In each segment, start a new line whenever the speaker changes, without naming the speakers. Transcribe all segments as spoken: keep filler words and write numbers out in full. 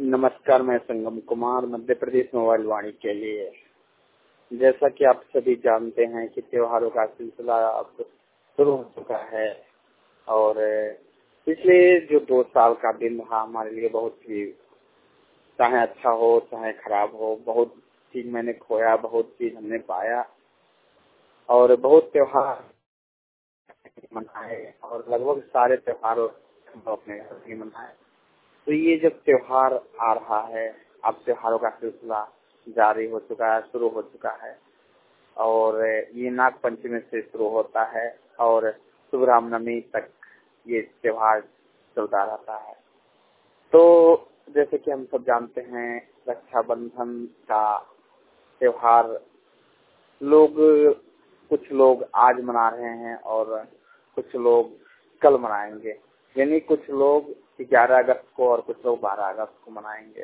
नमस्कार, मैं संगम कुमार मध्य प्रदेश मोबाइल वाणी के लिए। जैसा कि आप सभी जानते हैं कि त्योहारों का सिलसिला अब शुरू हो चुका है और पिछले जो दो साल का दिन रहा हमारे लिए बहुत ही, चाहे अच्छा हो चाहे खराब हो, बहुत चीज मैंने खोया, बहुत चीज हमने पाया और बहुत त्योहार मनाए और लगभग सारे त्योहारों अपने घर में मनाए। तो ये जब त्योहार आ रहा है, अब त्योहारों का सिलसिला जारी हो चुका है, शुरू हो चुका है और ये नाग पंचमी से शुरू होता है और शुभ रामनवमी तक ये त्योहार चलता रहता है। तो जैसे कि हम सब जानते हैं, रक्षाबंधन का त्योहार लोग कुछ लोग आज मना रहे हैं और कुछ लोग कल मनाएंगे, यानी कुछ लोग ग्यारह अगस्त को और कुछ लोग बारह अगस्त को मनाएंगे।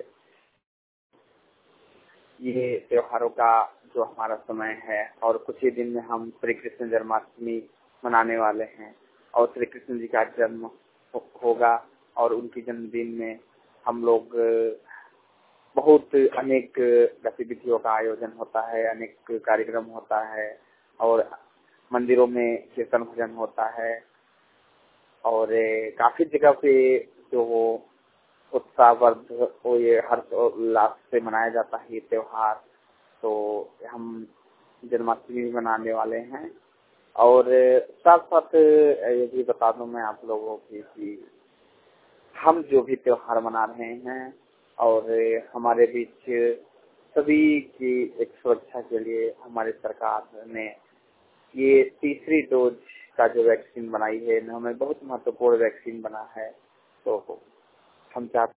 ये त्योहारों का जो हमारा समय है और कुछ ही दिन में हम श्री कृष्ण जन्माष्टमी मनाने वाले हैं और श्री कृष्ण जी का जन्म होगा और उनकी जन्मदिन में हम लोग बहुत अनेक गतिविधियों का आयोजन होता है, अनेक कार्यक्रम होता है और मंदिरों में कीर्तन भजन होता है और काफी जगह पे जो वो उत्साहवर्ध वो ये हर्ष और उल्लास से मनाया जाता है ये त्योहार। तो हम जन्माष्टमी भी मनाने वाले हैं और साथ साथ ये भी बता दूं मैं आप लोगों की कि हम जो भी त्योहार मना रहे हैं और हमारे बीच सभी की एक सुरक्षा के लिए हमारी सरकार ने ये तीसरी डोज का जो वैक्सीन बनाई है, हमें बहुत महत्वपूर्ण वैक्सीन बना है। तो हम चाहते